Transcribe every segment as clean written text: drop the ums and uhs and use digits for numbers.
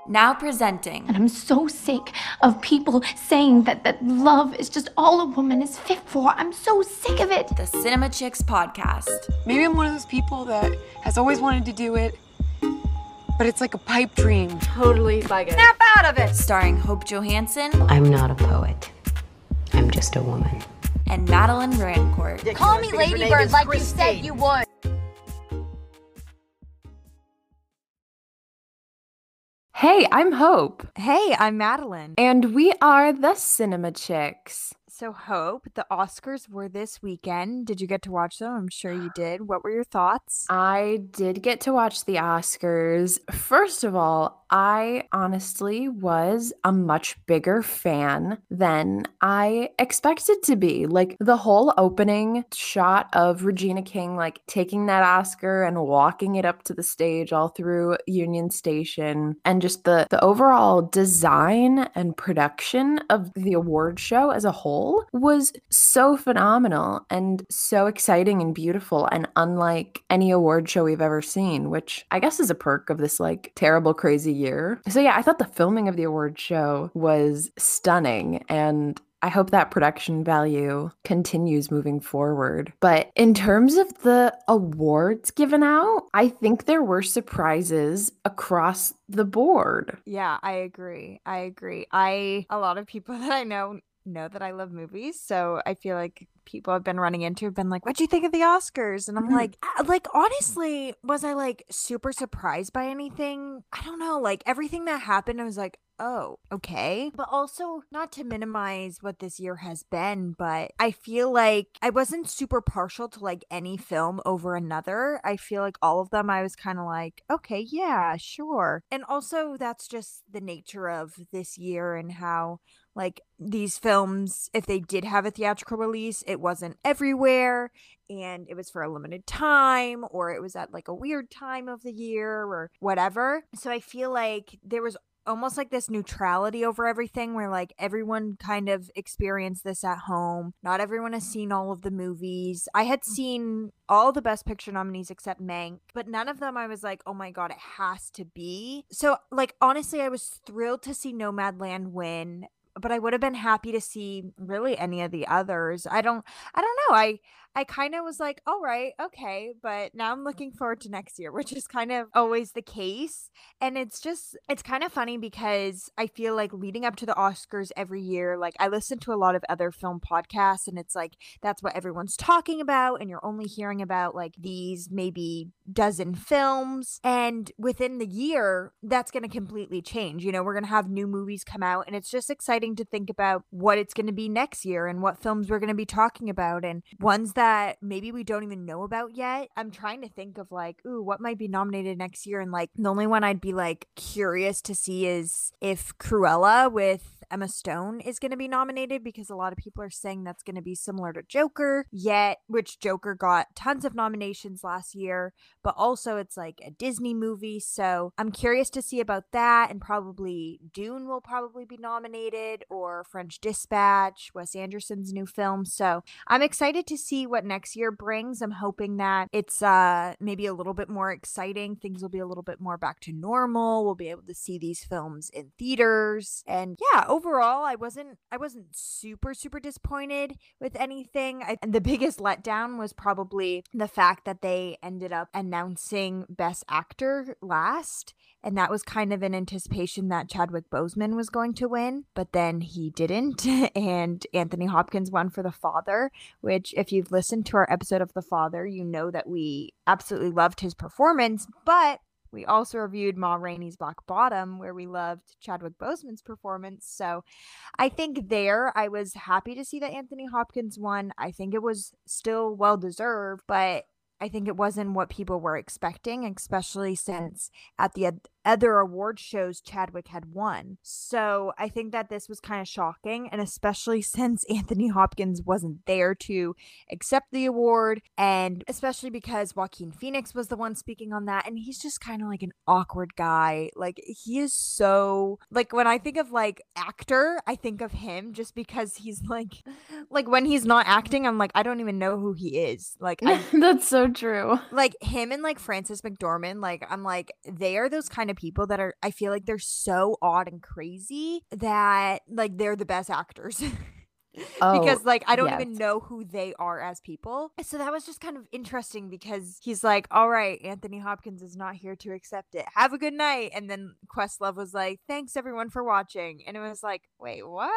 Now presenting. And I'm so sick of people saying that love is just all a woman is fit for. I'm so sick of it. The Cinema Chicks podcast. Maybe I'm one of those people that has always wanted to do it, but it's like a pipe dream. Totally like it. Snap out of it! Starring Hope Johansson. I'm not a poet. I'm just a woman. And Madeline Rancourt. Call me Ladybird like you said you would. Hey, I'm Hope. Hey, I'm Madeline. And we are the Cinema Chicks. So, Hope, the Oscars were this weekend. Did you get to watch them? I'm sure you did. What were your thoughts? I did get to watch the Oscars. First of all, I honestly was a much bigger fan than I expected to be. Like, the whole opening shot of Regina King, like, taking that Oscar and walking it up to the stage all through Union Station, and just the overall design and production of the award show as a whole was so phenomenal and so exciting and beautiful and unlike any award show we've ever seen, which I guess is a perk of this like terrible, crazy year. So yeah, I thought the filming of the award show was stunning, and I hope that production value continues moving forward. But in terms of the awards given out, I think there were surprises across the board. Yeah, I agree. A lot of people that I know that I love movies, so I feel like people I've been running into have been like, what'd you think of the Oscars? And I'm like, honestly, was I like super surprised by anything? I don't know, like everything that happened, I was like, oh, okay. But also, not to minimize what this year has been, but I feel like I wasn't super partial to like any film over another. I feel like all of them I was kind of like, okay, yeah, sure. And also, that's just the nature of this year and how like these films, if they did have a theatrical release, it wasn't everywhere and it was for a limited time, or it was at like a weird time of the year or whatever. So I feel like there was almost like this neutrality over everything where like everyone kind of experienced this at home. Not everyone has seen all of the movies. I had seen all the Best Picture nominees except Mank, but none of them I was like, oh my God, it has to be. So like, honestly, I was thrilled to see Nomadland win, but I would have been happy to see really any of the others. I don't know. I kind of was like, all right, okay, but now I'm looking forward to next year, which is kind of always the case. And it's kind of funny because I feel like leading up to the Oscars every year, like I listen to a lot of other film podcasts and it's like, that's what everyone's talking about. And you're only hearing about like these maybe dozen films. And within the year, that's going to completely change. You know, we're going to have new movies come out and it's just exciting to think about what it's going to be next year and what films we're going to be talking about and ones that maybe we don't even know about yet. I'm trying to think of like, ooh, what might be nominated next year? And like the only one I'd be like curious to see is if Cruella with Emma Stone is going to be nominated, because a lot of people are saying that's going to be similar to Joker, which Joker got tons of nominations last year, but also it's like a Disney movie. So I'm curious to see about that, and probably Dune will probably be nominated, or French Dispatch, Wes Anderson's new film. So I'm excited to see what next year brings. I'm hoping that it's maybe a little bit more exciting. Things will be a little bit more back to normal. We'll be able to see these films in theaters. And yeah, overall, I wasn't super disappointed with anything. And the biggest letdown was probably the fact that they ended up announcing Best Actor last. And that was kind of in anticipation that Chadwick Boseman was going to win, but then he didn't. And Anthony Hopkins won for The Father, which if you've listened to our episode of The Father, you know that we absolutely loved his performance, but we also reviewed Ma Rainey's Black Bottom, where we loved Chadwick Boseman's performance. So I think there I was happy to see that Anthony Hopkins won. I think it was still well-deserved, but I think it wasn't what people were expecting, especially since at the other award shows Chadwick had won. So I think that this was kind of shocking, and especially since Anthony Hopkins wasn't there to accept the award, and especially because Joaquin Phoenix was the one speaking on that, and he's just kind of like an awkward guy. Like, he is so, like, when I think of like actor, I think of him just because he's like when he's not acting, I'm like, I don't even know who he is. Like, That's so true. Like him and like Frances McDormand, like I'm like, they are those kind of people that are, I feel like they're so odd and crazy that like they're the best actors. Because like I don't even know who they are as people. So that was just kind of interesting because he's like, all right, Anthony Hopkins is not here to accept it. Have a good night. And then Questlove was like, thanks everyone for watching. And it was like, wait, what?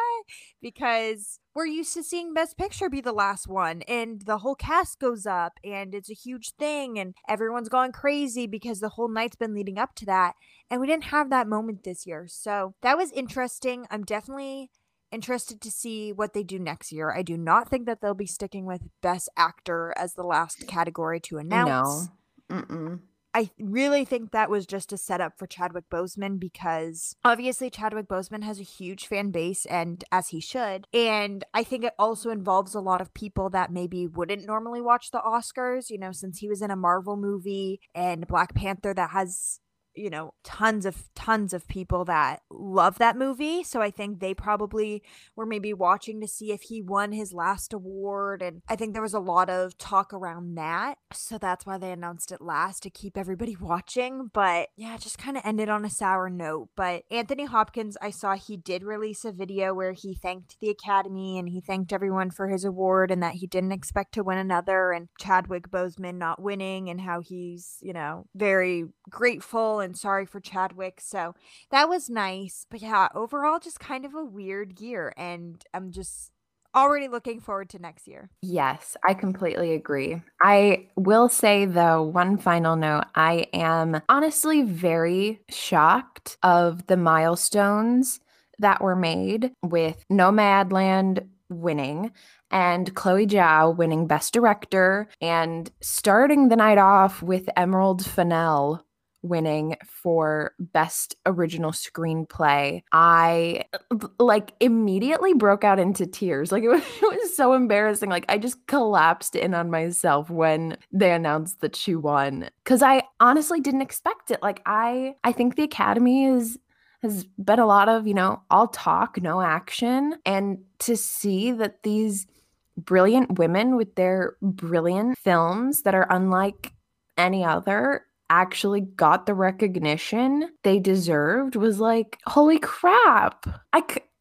Because we're used to seeing Best Picture be the last one and the whole cast goes up and it's a huge thing and everyone's going crazy because the whole night's been leading up to that. And we didn't have that moment this year. So that was interesting. I'm definitely interested to see what they do next year. I do not think that they'll be sticking with Best Actor as the last category to announce. No. Mm-mm. I really think that was just a setup for Chadwick Boseman because obviously Chadwick Boseman has a huge fan base, and as he should. And I think it also involves a lot of people that maybe wouldn't normally watch the Oscars, you know, since he was in a Marvel movie and Black Panther that has, you know, tons of people that love that movie. So I think they probably were maybe watching to see if he won his last award. And I think there was a lot of talk around that. So that's why they announced it last, to keep everybody watching. But yeah, it just kind of ended on a sour note. But Anthony Hopkins, I saw he did release a video where he thanked the Academy and he thanked everyone for his award and that he didn't expect to win another, and Chadwick Boseman not winning, and how he's, you know, very grateful and sorry for Chadwick. So that was nice. But yeah, overall just kind of a weird year, and I'm just already looking forward to next year. Yes, I completely agree. I will say though, one final note, I am honestly very shocked of the milestones that were made with Nomadland winning and Chloe Zhao winning Best Director, and starting the night off with Emerald Fennell winning for Best Original Screenplay. I like immediately broke out into tears. Like it was so embarrassing. Like I just collapsed in on myself when they announced that she won, because I honestly didn't expect it. Like I think the Academy has been a lot of, you know, all talk, no action, and to see that these brilliant women with their brilliant films that are unlike any other actually got the recognition they deserved was like, holy crap. I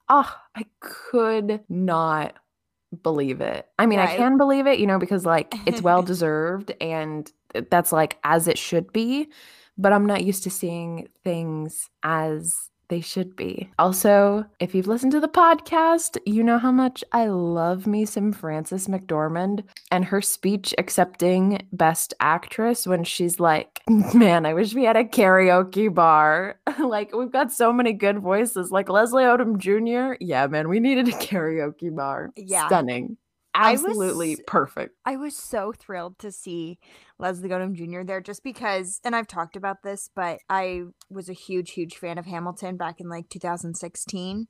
could not believe it. I mean, I can believe it, you know, because like it's well deserved and that's like as it should be, but I'm not used to seeing things as they should be. Also, if you've listened to the podcast, you know how much I love me some Frances McDormand and her speech accepting Best Actress when she's like, man, I wish we had a karaoke bar. Like, we've got so many good voices. Like Leslie Odom Jr. Yeah, man, we needed a karaoke bar. Yeah. Stunning. Absolutely perfect. I was so thrilled to see Leslie Odom Jr. there, just because, and I've talked about this, but I was a huge fan of Hamilton back in like 2016,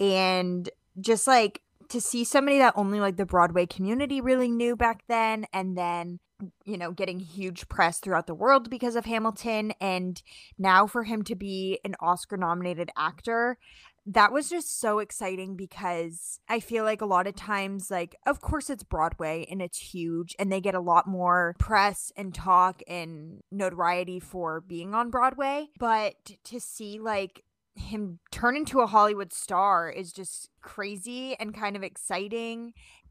and just like to see somebody that only like the Broadway community really knew back then, and then, you know, getting huge press throughout the world because of Hamilton, and now for him to be an Oscar nominated actor, that was just so exciting, because I feel like a lot of times, like, of course it's Broadway and it's huge and they get a lot more press and talk and notoriety for being on Broadway, but to see like him turn into a Hollywood star is just crazy and kind of exciting.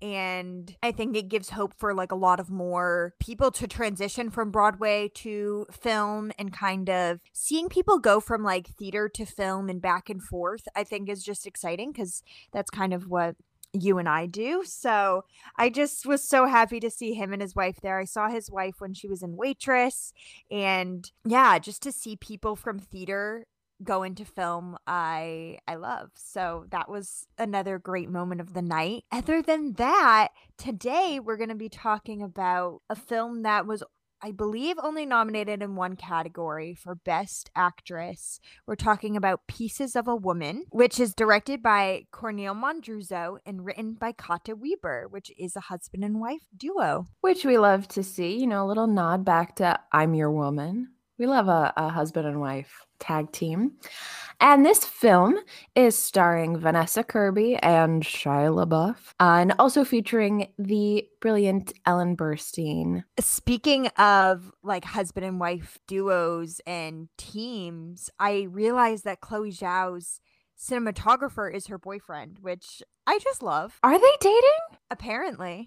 And I think it gives hope for like a lot of more people to transition from Broadway to film, and kind of seeing people go from like theater to film and back and forth, I think is just exciting, because that's kind of what you and I do. So I just was so happy to see him and his wife there. I saw his wife when she was in Waitress, and yeah, just to see people from theater go into film, I love. So that was another great moment of the night. Other than that, today we're going to be talking about a film that was, I believe, only nominated in one category for Best Actress. We're talking about Pieces of a Woman, which is directed by Cornel Mondruzo and written by Kata Weber, which is a husband and wife duo. Which we love to see, you know, a little nod back to I'm Your Woman We love a husband and wife tag team. And this film is starring Vanessa Kirby and Shia LaBeouf, and also featuring the brilliant Ellen Burstyn. Speaking of like husband and wife duos and teams, I realized that Chloe Zhao's cinematographer is her boyfriend, which I just love. Are they dating? Apparently.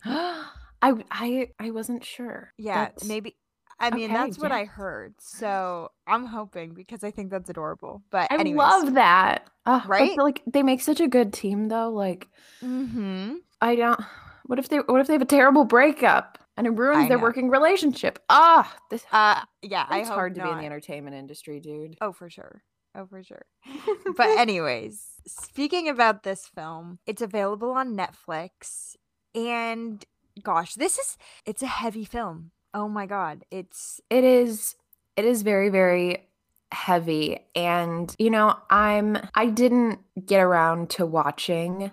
I wasn't sure. Yeah, That's- maybe. I mean, Okay, that's what yeah. I heard. So I'm hoping, because I think that's adorable. But I anyways. love that. But Right? like they make such a good team though. Like Mm-hmm. I don't. What if they have a terrible breakup and it ruins I their know. working relationship? Yeah, I it's hope hard to be in not. the entertainment industry, dude. Oh, for sure. Oh, for sure. But anyways, speaking about this film, it's available on Netflix. And gosh, it's a heavy film. Oh my God. It is very, very heavy. And I didn't get around to watching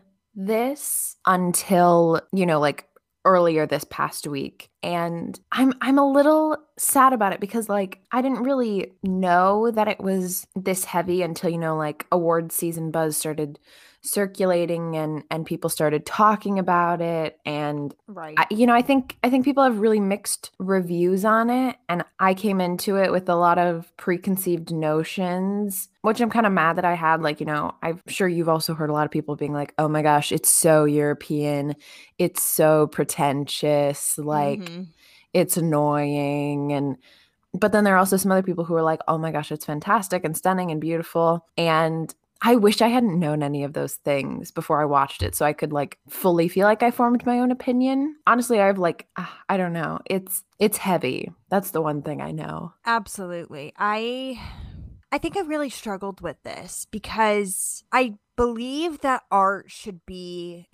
this until, like earlier this past week. And I'm a little sad about it because like I didn't really know that it was this heavy until, like award season buzz started circulating and people started talking about it. And right. I think people have really mixed reviews on it, and I came into it with a lot of preconceived notions, which I'm kind of mad that I had. Like, I'm sure you've also heard a lot of people being like, "Oh my gosh, it's so European, it's so pretentious, like it's annoying." But then there are also some other people who are like, "Oh my gosh, it's fantastic and stunning and beautiful." And I wish I hadn't known any of those things before I watched it so I could like fully feel like I formed my own opinion. Honestly, I've like, I don't know. It's heavy. That's the one thing I know. Absolutely. I think I really struggled with this because I believe that art shouldn't be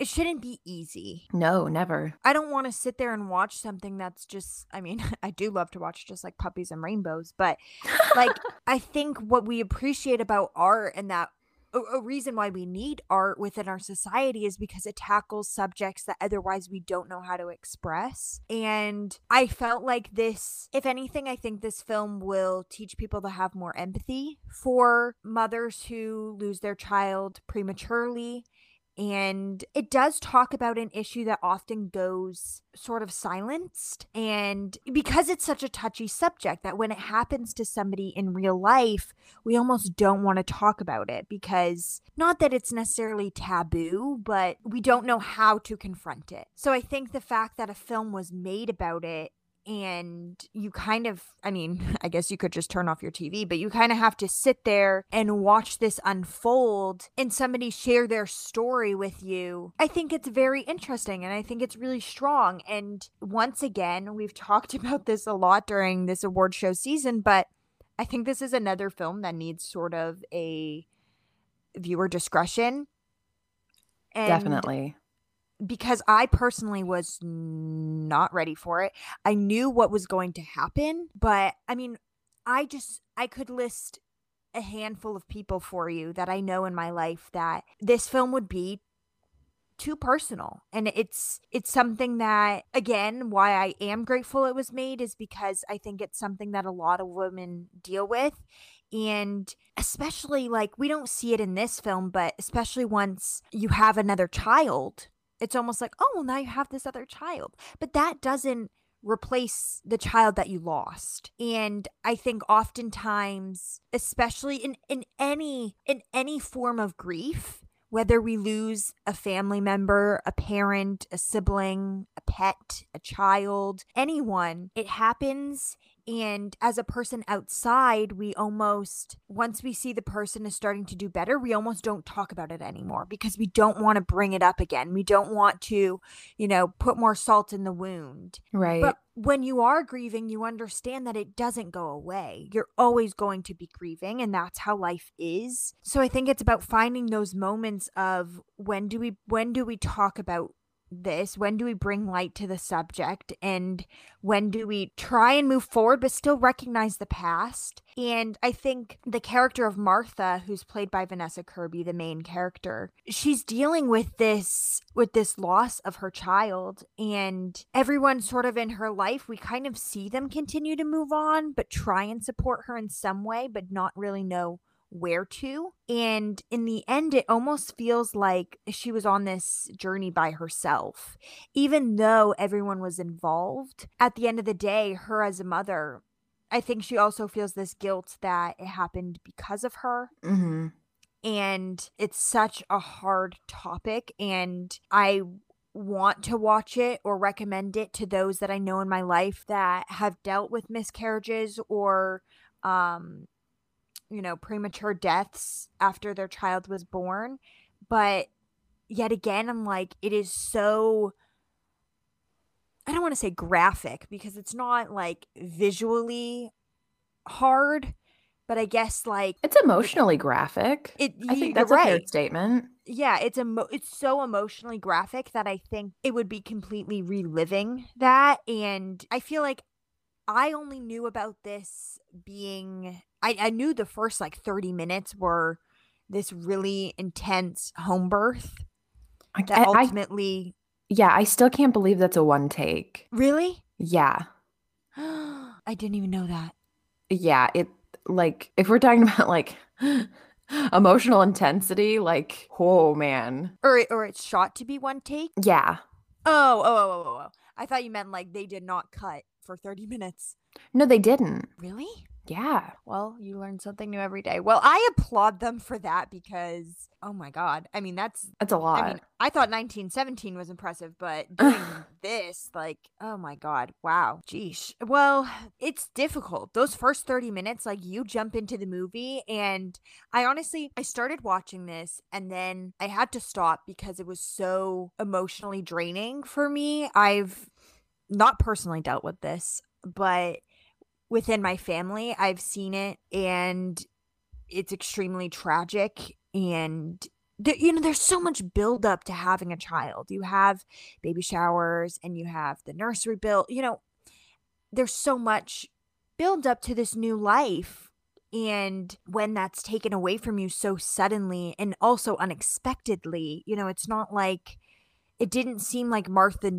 easy. No, never. I don't want to sit there and watch something that's just, I mean, I do love to watch just like puppies and rainbows, but like I think what we appreciate about art, and that a reason why we need art within our society, is because it tackles subjects that otherwise we don't know how to express. And I felt like this, if anything, I think this film will teach people to have more empathy for mothers who lose their child prematurely. And it does talk about an issue that often goes sort of silenced. And because it's such a touchy subject, that when it happens to somebody in real life, we almost don't want to talk about it, because not that it's necessarily taboo, but we don't know how to confront it. So I think the fact that a film was made about it, and you kind of, I mean, I guess you could just turn off your TV, but you kind of have to sit there and watch this unfold and somebody share their story with you. I think it's very interesting, and I think it's really strong. And once again, we've talked about this a lot during this award show season, but I think this is another film that needs sort of a viewer discretion. And Definitely. because I personally was not ready for it. I knew what was going to happen, but I mean, I could list a handful of people for you that I know in my life that this film would be too personal. And it's something that, again, why I am grateful it was made is because I think it's something that a lot of women deal with. And especially, like, we don't see it in this film, but especially once you have another child, it's almost like, oh, well, now you have this other child. But that doesn't replace the child that you lost. And I think oftentimes, especially in any form of grief, whether we lose a family member, a parent, a sibling, a pet, a child, anyone, it happens. And as a person outside, we almost, once we see the person is starting to do better, we almost don't talk about it anymore because we don't want to bring it up again. We don't want to, put more salt in the wound. Right. But when you are grieving, you understand that it doesn't go away. You're always going to be grieving, and that's how life is. So I think it's about finding those moments of when do we talk about this? When do we bring light to the subject? And when do we try and move forward but still recognize the past? And I think the character of Martha, who's played by Vanessa Kirby, the main character, she's dealing with this loss of her child, and everyone sort of in her life, we kind of see them continue to move on but try and support her in some way but not really know where to. And in the end, it almost feels like she was on this journey by herself, even though everyone was involved. At the end of the day, her as a mother, I think she also feels this guilt that it happened because of her. Mm-hmm. And it's such a hard topic, and I want to watch it or recommend it to those that I know in my life that have dealt with miscarriages or premature deaths after their child was born. But yet again, I'm like, it is so, I don't want to say graphic because it's not like visually hard, but I guess like it's emotionally graphic. I think that's a fair statement. Yeah, it's so emotionally graphic that I think it would be completely reliving that. And I feel like I only knew about this being, I knew the first like 30 minutes were this really intense home birth that ultimately. Yeah, I still can't believe that's a one take. Really? Yeah. I didn't even know that. Yeah, it like if we're talking about like emotional intensity, like, oh man. Or it's shot to be one take? Yeah. Oh. I thought you meant like they did not cut for 30 minutes. No, they didn't. Really? Yeah. Well, you learn something new every day. Well, I applaud them for that because, oh my God. I mean, that's a lot. I mean, I thought 1917 was impressive, but doing this, like, oh my God. Wow. Geesh. Well, it's difficult. Those first 30 minutes, like you jump into the movie, and I started watching this and then I had to stop because it was so emotionally draining for me. I've not personally dealt with this, but within my family, I've seen it, and it's extremely tragic. And there's so much build up to having a child. You have baby showers and you have the nursery build. There's so much build up to this new life. And when that's taken away from you so suddenly and also unexpectedly, it's not like, it didn't seem like Martha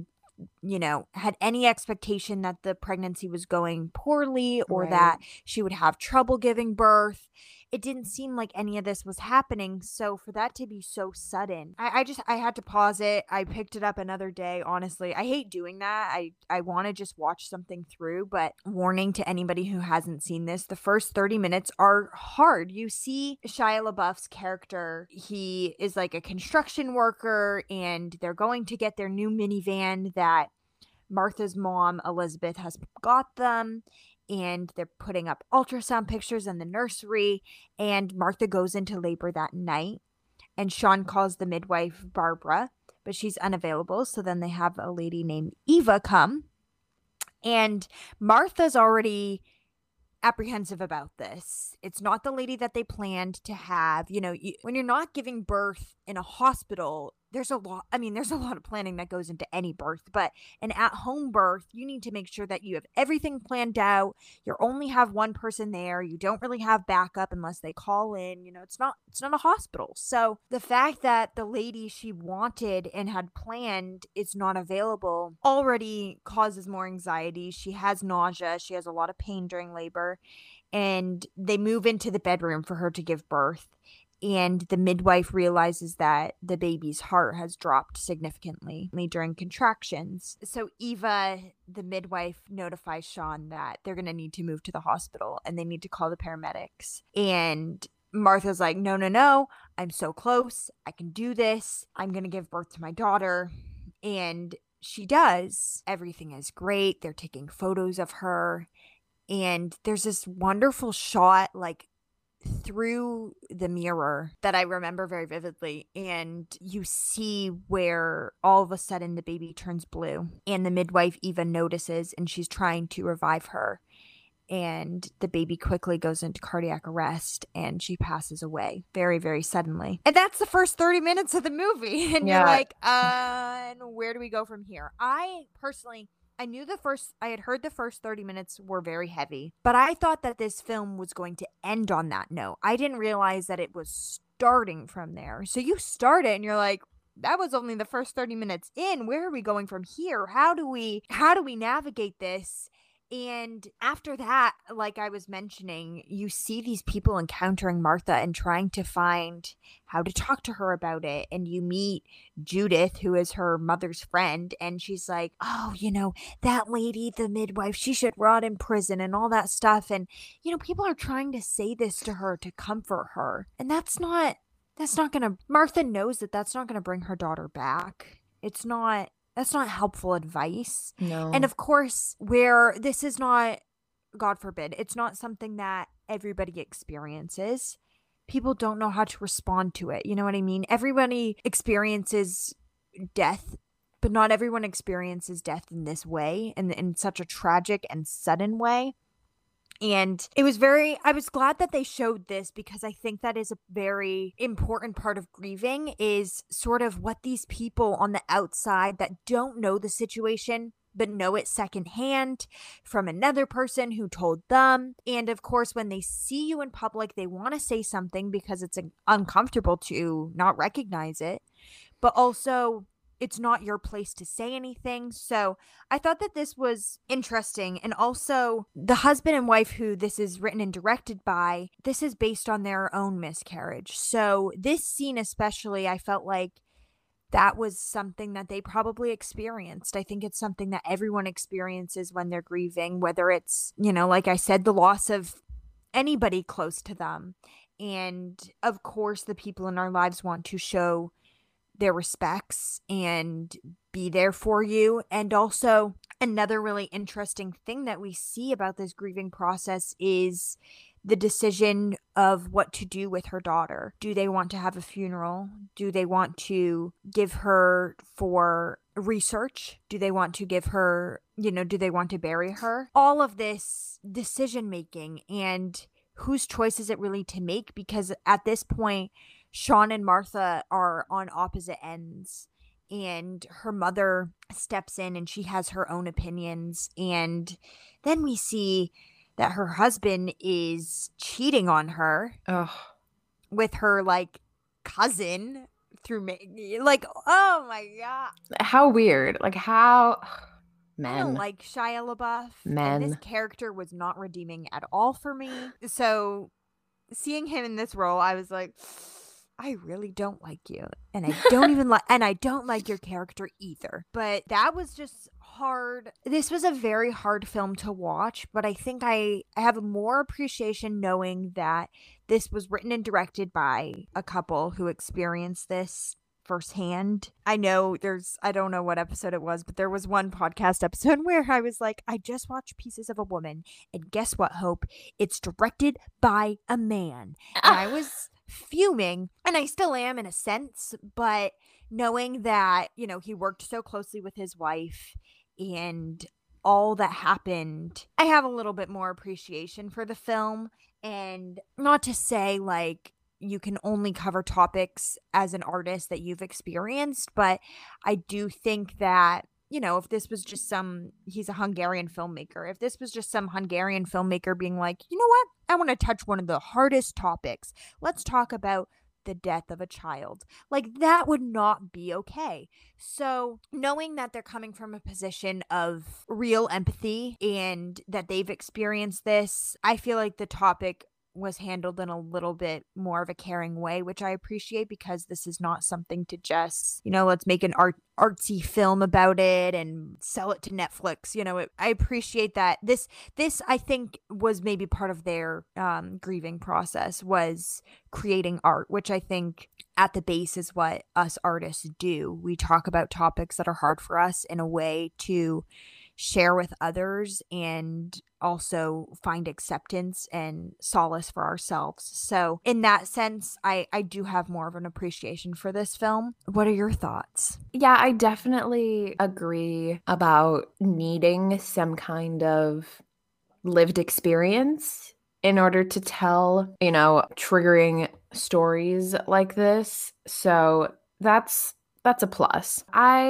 had any expectation that the pregnancy was going poorly or that she would have trouble giving birth. It didn't seem like any of this was happening. So for that to be so sudden, I had to pause it. I picked it up another day. Honestly, I hate doing that. I want to just watch something through, but warning to anybody who hasn't seen this, the first 30 minutes are hard. You see Shia LaBeouf's character. He is like a construction worker, and they're going to get their new minivan that Martha's mom, Elizabeth, has got them. And they're putting up ultrasound pictures in the nursery. And Martha goes into labor that night. And Sean calls the midwife, Barbara, but she's unavailable. So then they have a lady named Eva come. And Martha's already apprehensive about this. It's not the lady that they planned to have. When you're not giving birth in a hospital, there's a lot of planning that goes into any birth, but an at-home birth, you need to make sure that you have everything planned out. You only have one person there. You don't really have backup unless they call in. It's not a hospital. So the fact that the lady she wanted and had planned is not available already causes more anxiety. She has nausea. She has a lot of pain during labor, and they move into the bedroom for her to give birth. And the midwife realizes that the baby's heart has dropped significantly during contractions. So Eva, the midwife, notifies Sean that they're going to need to move to the hospital and they need to call the paramedics. And Martha's like, no, I'm so close. I can do this. I'm going to give birth to my daughter. And she does. Everything is great. They're taking photos of her. And there's this wonderful shot, like, through the mirror that I remember very vividly, and you see where all of a sudden the baby turns blue, and the midwife even notices, and she's trying to revive her, and the baby quickly goes into cardiac arrest and she passes away very, very suddenly. And that's the first 30 minutes of the movie. And you're like, and where do we go from here? I personally, I had heard the first 30 minutes were very heavy, but I thought that this film was going to end on that note. I didn't realize that it was starting from there. So you start it and you're like, that was only the first 30 minutes in. Where are we going from here? How do we navigate this? And after that, like I was mentioning, you see these people encountering Martha and trying to find how to talk to her about it. And you meet Judith, who is her mother's friend. And she's like, oh, that lady, the midwife, she should rot in prison and all that stuff. And, people are trying to say this to her to comfort her. And that's not Martha knows that that's not going to bring her daughter back. That's not helpful advice. No. And of course, where this is not, God forbid, it's not something that everybody experiences. People don't know how to respond to it. You know what I mean? Everybody experiences death, but not everyone experiences death in this way and in such a tragic and sudden way. And I was glad that they showed this, because I think that is a very important part of grieving, is sort of what these people on the outside that don't know the situation but know it secondhand from another person who told them. And of course, when they see you in public, they want to say something because it's uncomfortable to not recognize it. But also, it's not your place to say anything. So I thought that this was interesting. And also, the husband and wife who this is written and directed by, this is based on their own miscarriage. So this scene especially, I felt like that was something that they probably experienced. I think it's something that everyone experiences when they're grieving, whether it's, like I said, the loss of anybody close to them. And of course, the people in our lives want to show their respects and be there for you. And also, another really interesting thing that we see about this grieving process is the decision of what to do with her daughter. Do they want to have a funeral? Do they want to give her for research? Do they want to give her, do they want to bury her? All of this decision making, and whose choice is it really to make? Because at this point, Sean and Martha are on opposite ends, and her mother steps in and she has her own opinions. And then we see that her husband is cheating on her with her cousin through oh my God. How weird. How men. I don't like Shia LaBeouf. Men. And this character was not redeeming at all for me. So seeing him in this role, I was like, I really don't like you. And I don't like your character either. But that was just hard. This was a very hard film to watch, but I think I have more appreciation knowing that this was written and directed by a couple who experienced this firsthand. I don't know what episode it was, but there was one podcast episode where I was like, I just watched Pieces of a Woman, and guess what, Hope? It's directed by a man. And I was fuming, and I still am in a sense, but knowing that, he worked so closely with his wife and all that happened, I have a little bit more appreciation for the film. And not to say you can only cover topics as an artist that you've experienced, but I do think that, if this was just he's a Hungarian filmmaker, if this was just some Hungarian filmmaker being like, you know what, I want to touch one of the hardest topics. Let's talk about the death of a child. That would not be okay. So knowing that they're coming from a position of real empathy and that they've experienced this, I feel like the topic was handled in a little bit more of a caring way, which I appreciate, because this is not something to just, let's make an artsy film about it and sell it to Netflix. I appreciate that. This I think was maybe part of their grieving process, was creating art, which I think at the base is what us artists do. We talk about topics that are hard for us in a way to share with others and also find acceptance and solace for ourselves. So in that sense, I do have more of an appreciation for this film. What are your thoughts? Yeah, I definitely agree about needing some kind of lived experience in order to tell, triggering stories like this. So that's a plus.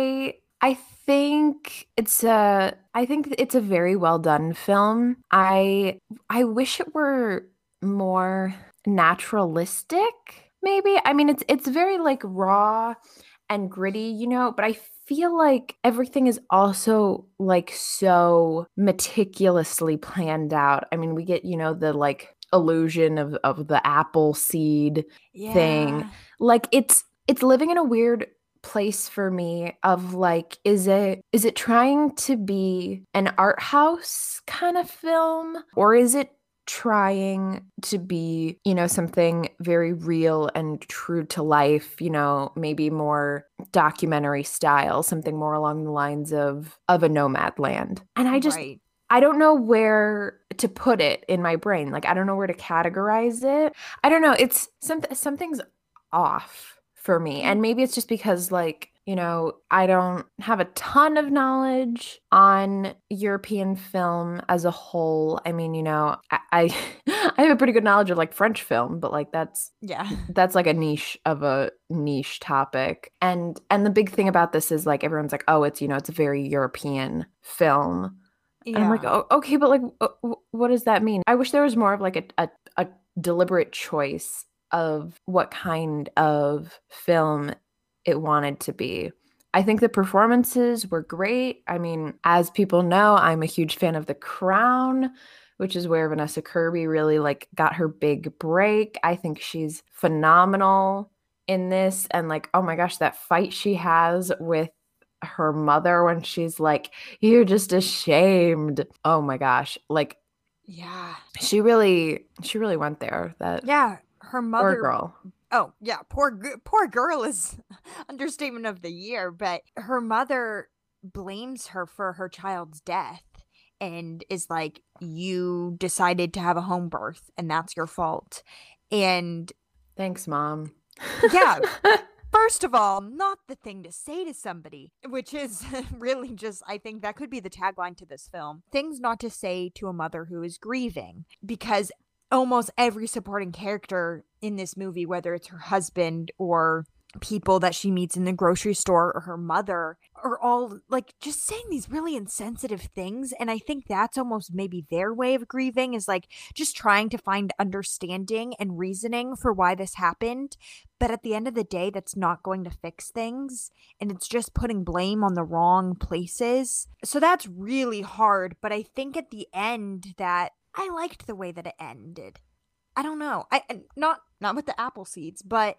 I think it's a very well done film. I wish it were more naturalistic, maybe. I mean, it's very like raw and gritty, but I feel like everything is also like so meticulously planned out. I mean, we get, the like illusion of the apple seed thing. Like it's living in a weird place for me of like, is it trying to be an art house kind of film, or is it trying to be, something very real and true to life, maybe more documentary style, something more along the lines of a Nomad Land. And I don't know where to put it in my brain. Like, I don't know where to categorize it. I don't know. It's something's off for me. And maybe it's just because like, I don't have a ton of knowledge on European film as a whole. I mean, I have a pretty good knowledge of like French film, but like that's like a niche topic. And the big thing about this is like everyone's like, oh, it's it's a very European film. And I'm like, oh, okay, but like, what does that mean? I wish there was more of like a deliberate choice of what kind of film it wanted to be. I think the performances were great. I mean, as people know, I'm a huge fan of The Crown, which is where Vanessa Kirby really like got her big break. I think she's phenomenal in this. And like, oh my gosh, that fight she has with her mother when she's like, you're just ashamed. Oh my gosh. Like, yeah, she really went there. Her mother. Poor girl. Oh yeah, poor girl is understatement of the year. But her mother blames her for her child's death and is like, you decided to have a home birth and that's your fault. And thanks, Mom. Yeah. First of all, not the thing to say to somebody, which is really just, I think that could be the tagline to this film. Things not to say to a mother who is grieving, because almost every supporting character in this movie, whether it's her husband or people that she meets in the grocery store or her mother, are all like just saying these really insensitive things. And I think that's almost maybe their way of grieving, is like just trying to find understanding and reasoning for why this happened. But at the end of the day, that's not going to fix things. And it's just putting blame on the wrong places. So that's really hard. But I think at the end that I liked the way that it ended. I don't know. Not with the apple seeds, but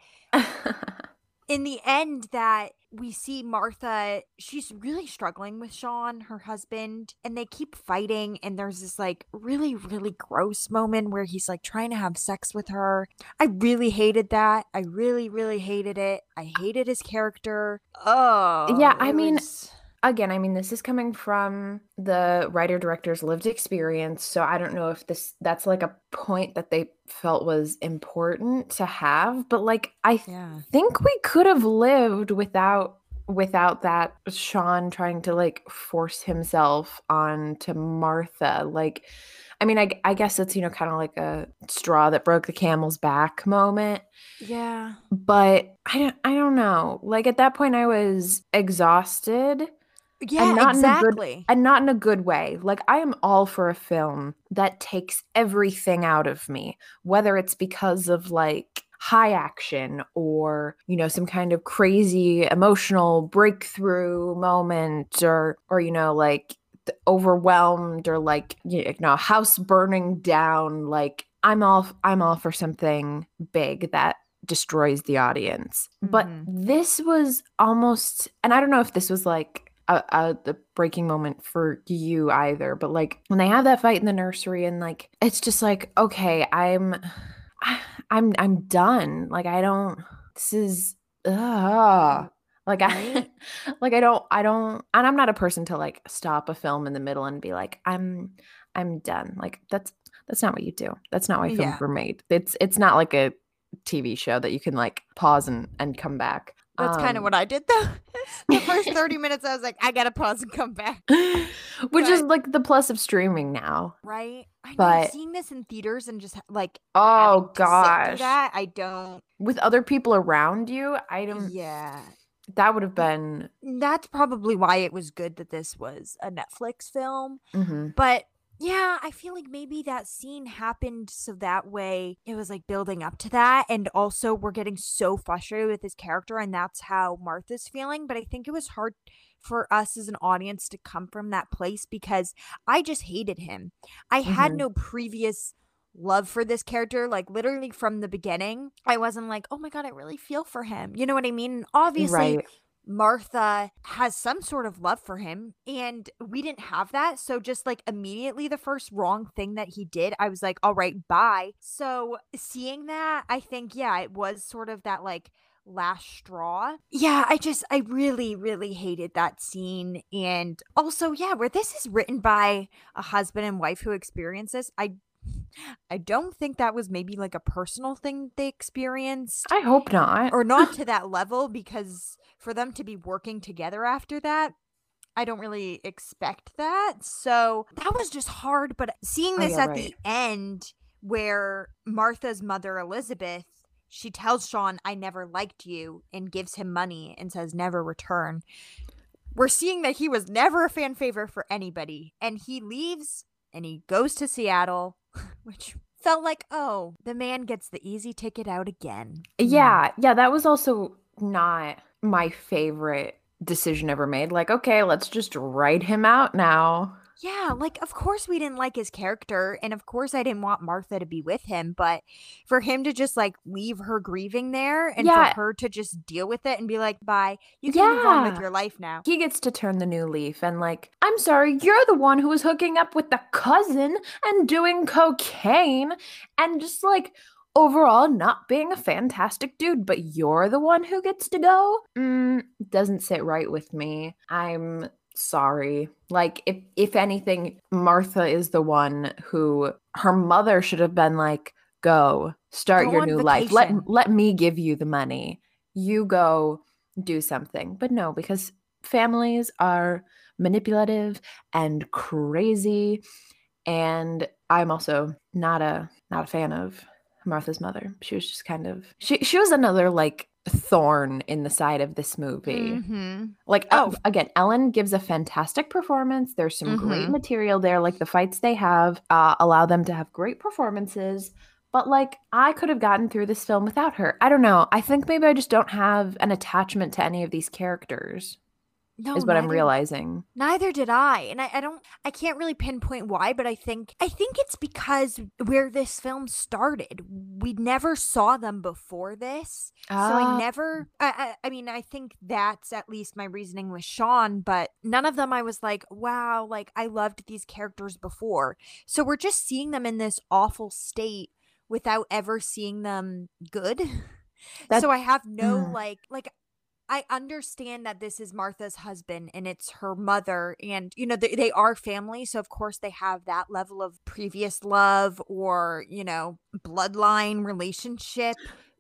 in the end that we see Martha, she's really struggling with Sean, her husband, and they keep fighting. And there's this like really, really gross moment where he's like trying to have sex with her. I really hated that. I really, really hated it. I hated his character. Oh, yeah. I mean, again, I mean, this is coming from the writer-director's lived experience, so I don't know if that's like a point that they felt was important to have, but like I think we could have lived without that Sean trying to like force himself onto Martha. Like, I mean, I guess it's, kind of like a straw that broke the camel's back moment. Yeah. But I don't know. Like at that point I was exhausted. Yeah, and not exactly. Not in a good way. Like, I am all for a film that takes everything out of me, whether it's because of like high action or, some kind of crazy emotional breakthrough moment or like overwhelmed or like, house burning down. Like, I'm all for something big that destroys the audience. But this was almost, and I don't know if this was like the breaking moment for you either, but like when they have that fight in the nursery and like it's just like, okay, I'm done. Like this is like I like I don't and I'm not a person to like stop a film in the middle and be like I'm done. Like that's not what you do. That's not why films were made. It's not like a TV show that you can like pause and come back. That's kind of what I did though. The first 30 minutes, I was like, I gotta pause and come back. Which is like the plus of streaming now. Right? I know, But seeing this in theaters and just like oh having to sit through gosh. that, I don't. With other people around you, I don't Yeah. that would have been That's probably why it was good that this was a Netflix film. mhm. But yeah, I feel like maybe that scene happened so that way it was like building up to that. And also, we're getting so frustrated with his character, and that's how Martha's feeling. But I think it was hard for us as an audience to come from that place because I just hated him. I had Mhm. no previous love for this character. Like, literally from the beginning, I wasn't like, oh my God, I really feel for him. You know what I mean? And obviously, Right. Martha has some sort of love for him, and we didn't have that. So just like immediately the first wrong thing that he did, I was like, all right, bye. So seeing that, I think, yeah, it was sort of that like last straw. Yeah, I really, really hated that scene. And also, yeah, where this is written by a husband and wife who experienced this, I don't think that was maybe like a personal thing they experienced, I hope not. or not to that level, because for them to be working together after that, I don't really expect that. So that was just hard. But seeing Oh, this yeah, at right. the end, where Martha's mother, Elizabeth, she tells Sean, I never liked you, and gives him money and says, never return. We're seeing that he was never a fan favorite for anybody. And he leaves and he goes to Seattle, which felt like, oh, the man gets the easy ticket out again. Yeah, that was also not my favorite decision ever made. Like, okay, let's just write him out now. Yeah, like, of course we didn't like his character, and of course I didn't want Martha to be with him, but for him to just, like, leave her grieving there, and Yeah. for her to just deal with it and be like, bye, you can move on with Yeah. your life now. He gets to turn the new leaf and like, I'm sorry, you're the one who was hooking up with the cousin and doing cocaine and just like overall not being a fantastic dude, but you're the one who gets to go? Doesn't sit right with me. I'm sorry. Like if anything, Martha is the one who her mother should have been like, go start Go your on new life. Let vacation. me give you the money. You go do something. But no, because families are manipulative and crazy, and I'm also not a fan of Martha's mother. She was just kind of she was another like thorn in the side of this movie. Mm-hmm. Like Oh. again, Ellen gives a fantastic performance. There's some great Mhm. material there. Like the fights they have allow them to have great performances. But like I could have gotten through this film without her. I don't know. I think maybe I just don't have an attachment to any of these characters. No, Is what I'm realizing. Neither did I. And I can't really pinpoint why, but I think it's because where this film started. We never saw them before this. So Ah. I never I mean, I think that's at least my reasoning with Sean, but none of them I was like, wow, like I loved these characters before. So we're just seeing them in this awful state without ever seeing them good. That- So I have no Mm. like I understand that this is Martha's husband and it's her mother, and you know they are family, so of course they have that level of previous love or, you know, bloodline relationship.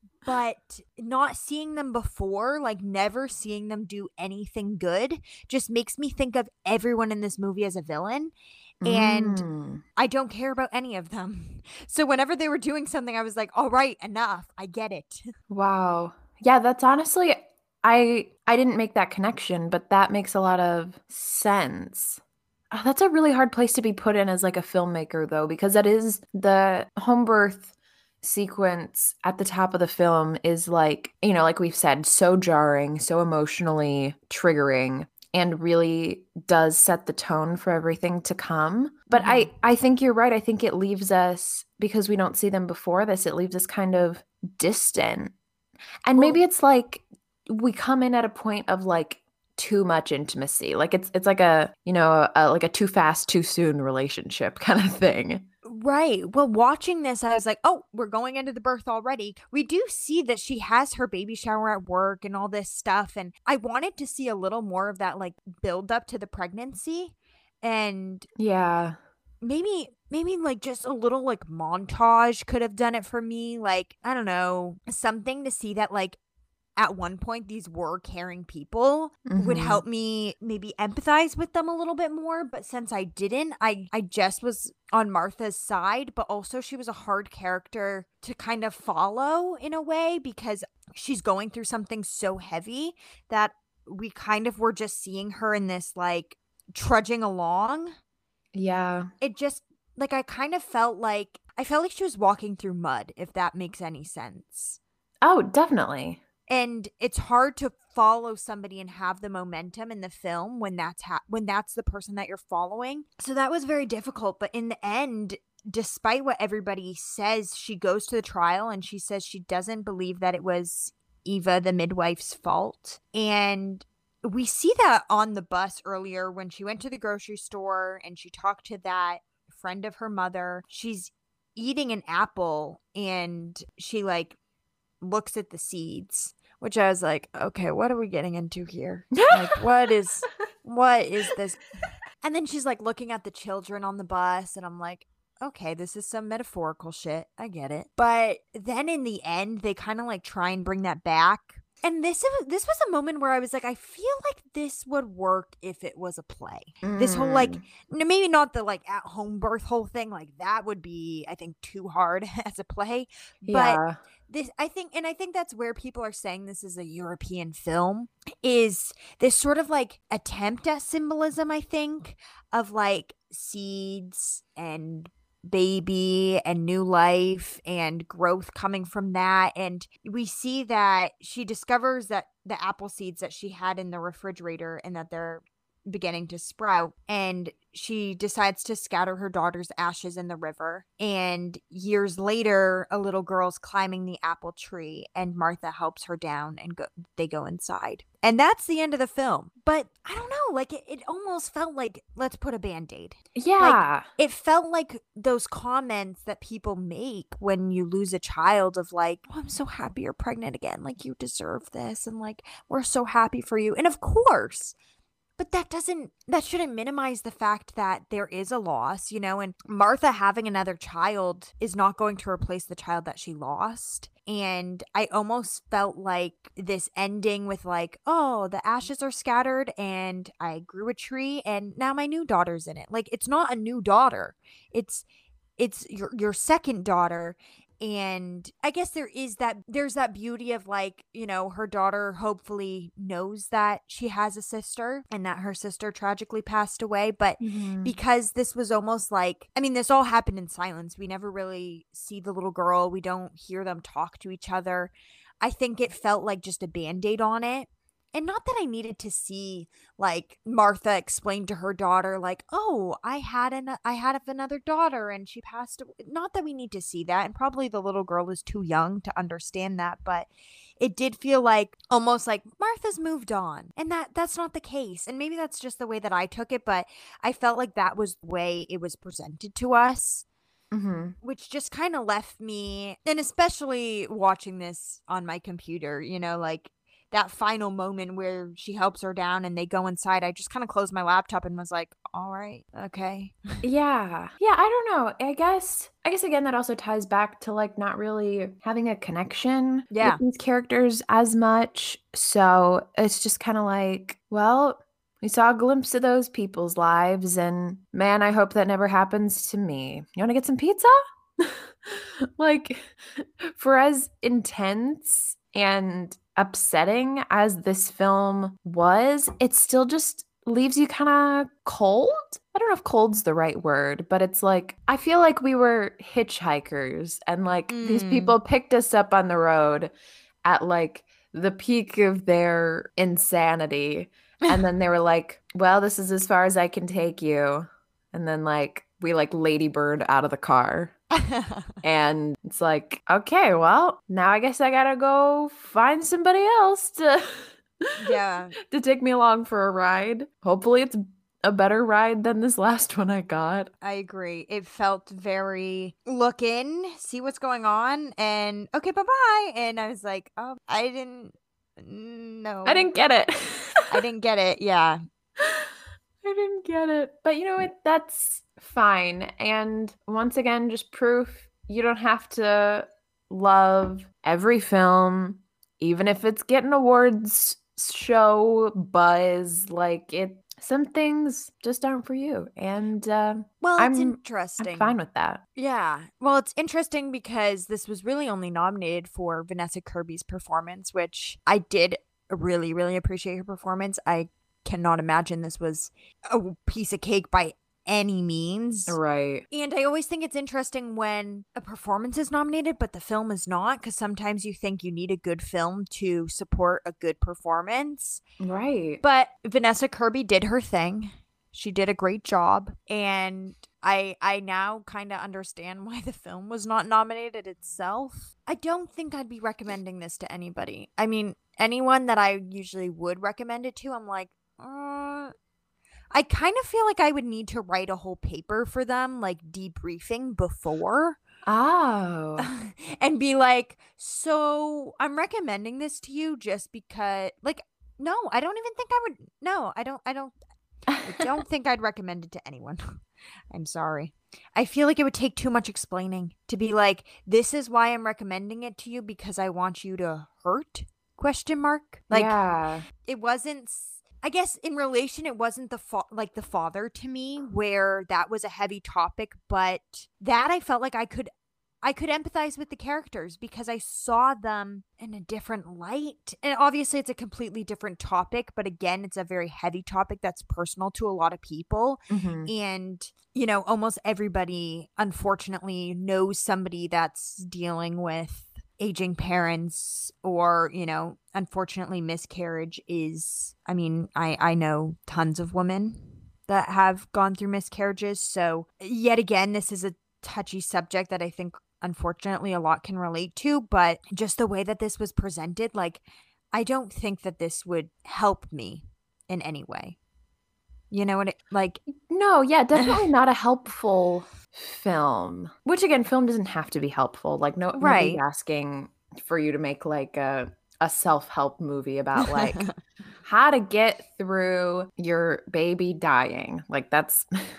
But not seeing them before, like never seeing them do anything good, just makes me think of everyone in this movie as a villain. And Mm. I don't care about any of them. So whenever they were doing something, I was like, all right, enough. I get it. Wow. Yeah, that's honestly I didn't make that connection, but that makes a lot of sense. That's a really hard place to be put in as like a filmmaker though, because that is the home birth sequence at the top of the film is like, you know, like we've said, so jarring, so emotionally triggering, and really does set the tone for everything to come. But I think you're right. I think it leaves us, because we don't see them before this, it leaves us kind of distant. And maybe it's like we come in at a point of like too much intimacy. Like it's like a, you know, like a too fast, too soon relationship kind of thing. Right. Well, watching this, I was like, oh, we're going into the birth already. We do see that she has her baby shower at work and all this stuff. And I wanted to see a little more of that, like, build up to the pregnancy. And Yeah. maybe like just a little like montage could have done it for me. Like, I don't know, something to see that like at one point these were caring people would help me maybe empathize with them a little bit more. But since I didn't, I just was on Martha's side, but also she was a hard character to kind of follow in a way because she's going through something so heavy that we kind of were just seeing her in this like trudging along. Yeah. It just like I felt like she was walking through mud, if that makes any sense. Oh, definitely. And it's hard to follow somebody and have the momentum in the film when that's the person that you're following. So that was very difficult. But in the end, despite what everybody says, she goes to the trial and she says she doesn't believe that it was Eva, the midwife's fault. And we see that on the bus earlier when she went to the grocery store and she talked to that friend of her mother. She's eating an apple and she like looks at the seeds, which I was like, okay, what are we getting into here? Like, what is this? And then she's like looking at the children on the bus, and I'm like, okay, this is some metaphorical shit. I get it. But then in the end, they kind of like try and bring that back. And this was a moment where I was like, I feel like this would work if it was a play. This whole like, maybe not the like at home birth whole thing, like that would be, I think, too hard as a play. But I think that's where people are saying this is a European film, is this sort of like attempt at symbolism, I think, of like seeds and baby and new life and growth coming from that. And we see that she discovers that the apple seeds that she had in the refrigerator and that they're beginning to sprout, and she decides to scatter her daughter's ashes in the river. And years later, a little girl's climbing the apple tree and Martha helps her down and they go inside. And that's the end of the film. But I don't know, like it almost felt like, let's put a Band-Aid. Yeah. Like, it felt like those comments that people make when you lose a child of like, oh, I'm so happy you're pregnant again. Like, you deserve this. And like, we're so happy for you. And of course, but that shouldn't minimize the fact that there is a loss, you know, and Martha having another child is not going to replace the child that she lost. And I almost felt like this ending with like, oh, the ashes are scattered and I grew a tree and now my new daughter's in it. Like, it's not a new daughter. It's your second daughter. And I guess there's that beauty of like, you know, her daughter hopefully knows that she has a sister and that her sister tragically passed away. But because this was almost like, I mean, this all happened in silence. We never really see the little girl. We don't hear them talk to each other. I think it felt like just a Band-Aid on it. And not that I needed to see like Martha explain to her daughter like, oh, I had another daughter and she passed away. Not that we need to see that. And probably the little girl is too young to understand that. But it did feel like almost like Martha's moved on. And that's not the case. And maybe that's just the way that I took it. But I felt like that was the way it was presented to us. Which just kind of left me, and especially watching this on my computer, you know, like that final moment where she helps her down and they go inside, I just kind of closed my laptop and was like, all right, okay. Yeah, I don't know. I guess again that also ties back to like not really having a connection with these characters as much. So it's just kind of like, well, we saw a glimpse of those people's lives and man, I hope that never happens to me. You want to get some pizza? Like, for as intense and upsetting as this film was, it still just leaves you kind of cold. I don't know if cold's the right word, but it's like, I feel like we were hitchhikers and like these people picked us up on the road at like the peak of their insanity. And then they were like, well, this is as far as I can take you. And then like, we like ladybird out of the car. And it's like, okay, well, now I guess I gotta go find somebody else to to take me along for a ride. Hopefully it's a better ride than this last one I got. I agree. It felt very look in, see what's going on, and okay, bye-bye. And I was like, oh, I didn't get it. I didn't get it, yeah. I didn't get it. But you know what? That's fine. And once again, just proof you don't have to love every film even if it's getting awards show buzz, like some things just aren't for you. And Well, it's I'm interesting. fine with that. Yeah. Well, it's interesting because this was really only nominated for Vanessa Kirby's performance, which I did really, really appreciate her performance. I cannot imagine this was a piece of cake by any means. Right. And I always think it's interesting when a performance is nominated, but the film is not, because sometimes you think you need a good film to support a good performance. Right. But Vanessa Kirby did her thing. She did a great job. And I now kind of understand why the film was not nominated itself. I don't think I'd be recommending this to anybody. I mean, anyone that I usually would recommend it to, I'm like, I kind of feel like I would need to write a whole paper for them, like debriefing before. Oh. And be like, so I'm recommending this to you just because, like, no, I don't even think I would. No, I don't think I'd recommend it to anyone. I'm sorry. I feel like it would take too much explaining to be like, this is why I'm recommending it to you because I want you to hurt? ? Like, yeah. it wasn't. I guess in relation, it wasn't the father to me, where that was a heavy topic, but that I felt like I could empathize with the characters because I saw them in a different light. And obviously it's a completely different topic, but again, it's a very heavy topic that's personal to a lot of people. Mm-hmm. And, you know, almost everybody, unfortunately, knows somebody that's dealing with aging parents or, you know, unfortunately miscarriage is, I mean, I know tons of women that have gone through miscarriages. So yet again, this is a touchy subject that I think unfortunately a lot can relate to, but just the way that this was presented, like, I don't think that this would help me in any way. You know what it, like, no, yeah, definitely not a helpful film. Which again, film doesn't have to be helpful. Like nobody's asking for you to make like a self-help movie about like how to get through your baby dying. Like that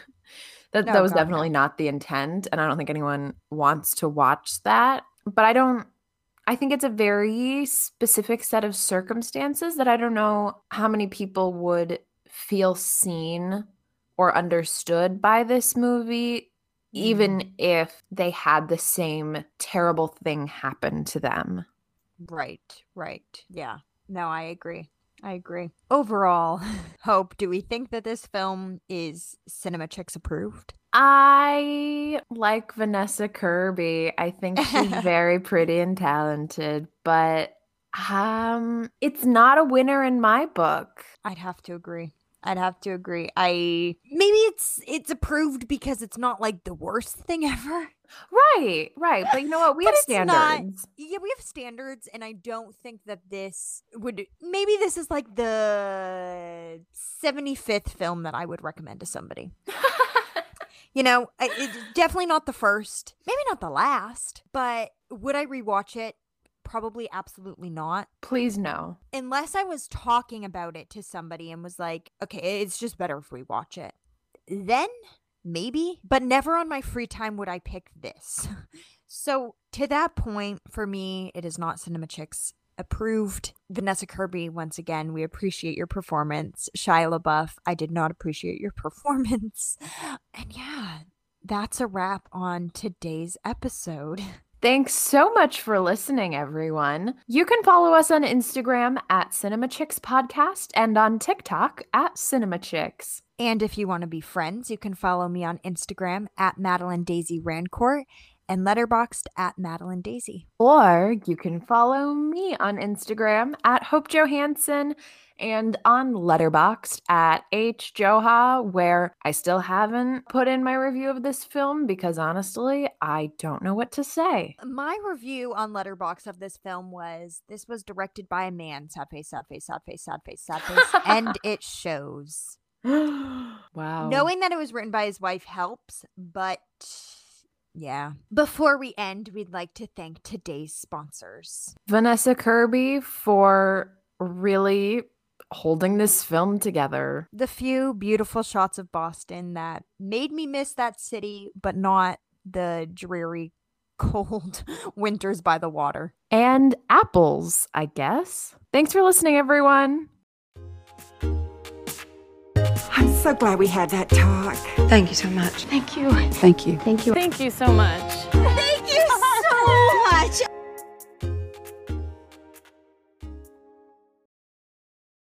was definitely not the intent, and I don't think anyone wants to watch that. But I think it's a very specific set of circumstances that I don't know how many people would feel seen or understood by this movie, even if they had the same terrible thing happen to them. Right. Yeah. No, I agree. Overall, Hope, do we think that this film is Cinema Chicks approved? I like Vanessa Kirby. I think she's very pretty and talented, but it's not a winner in my book. I'd have to agree. Maybe it's approved because it's not like the worst thing ever. Right. But you know what? We have standards. Yeah, we have standards, and I don't think that this would. Maybe this is like the 75th film that I would recommend to somebody. You know, it's definitely not the first, maybe not the last, but would I rewatch it? Probably absolutely not. Please no. Unless I was talking about it to somebody and was like, okay, it's just better if we watch it. Then maybe, but never on my free time would I pick this. So to that point, for me, it is not Cinema Chicks approved. Vanessa Kirby, once again, we appreciate your performance. Shia LaBeouf, I did not appreciate your performance. And yeah, that's a wrap on today's episode. Thanks so much for listening, everyone. You can follow us on Instagram at Cinema Chicks Podcast and on TikTok at Cinema Chicks. And if you want to be friends, you can follow me on Instagram at Madeline Daisy Rancourt and Letterboxd at Madeline Daisy. Or you can follow me on Instagram at Hope Johansson and on Letterboxd at HJoha, where I still haven't put in my review of this film because honestly, I don't know what to say. My review on Letterboxd of this film was, this was directed by a man, sad face, sad face, sad face, sad face, sad face, and it shows. Wow. Knowing that it was written by his wife helps, but yeah. Before we end, we'd like to thank today's sponsors. Vanessa Kirby for really holding this film together. The few beautiful shots of Boston that made me miss that city, but not the dreary cold winters by the water. And apples, I guess. Thanks for listening, everyone. I'm so glad we had that talk. Thank you so much. Thank you. Thank you. Thank you. Thank you so much.